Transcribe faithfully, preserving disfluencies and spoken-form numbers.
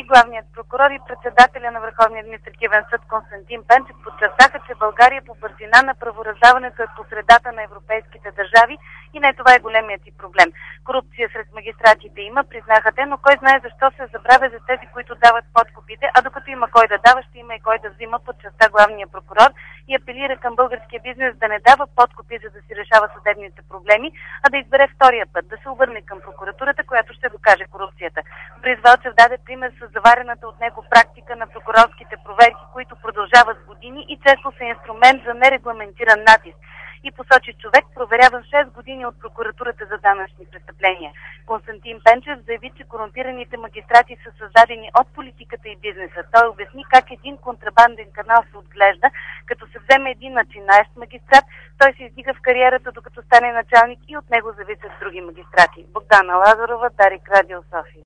главният прокурор и председателя на Върховния административен съд Константин Пенчев подчертаха, че България по бързина на правораздаването е по средата на европейските държави и не това е големият и проблем. Корупция сред магистратите има, признаха те, но кой знае защо се забравя за тези, които дават подкупите, а докато има кой да дава, ще има и кой да взима, подчерта главния прокурор и апелира към българския бизнес да не дава подкупи, за да си решава съдебните проблеми, а да избере втория път, да се обърне към прокуратурата, която ще докаже корупцията. Борис Велчев даде пример с заварената от него практика на прокурорските проверки, които продължават години и често са инструмент за нерегламентиран натиск. И посочи човек, проверяван шест години от прокуратурата за данъчни престъпления. Константин Пенчев заяви, че корумпираните магистрати са създадени от политиката и бизнеса. Той обясни как един контрабанден канал се отглежда, като се вземе един начинаещ магистрат, той се издига в кариерата, докато стане началник и от него зависят други магистрати. Богдана Лазарова, Дарик, Радио София.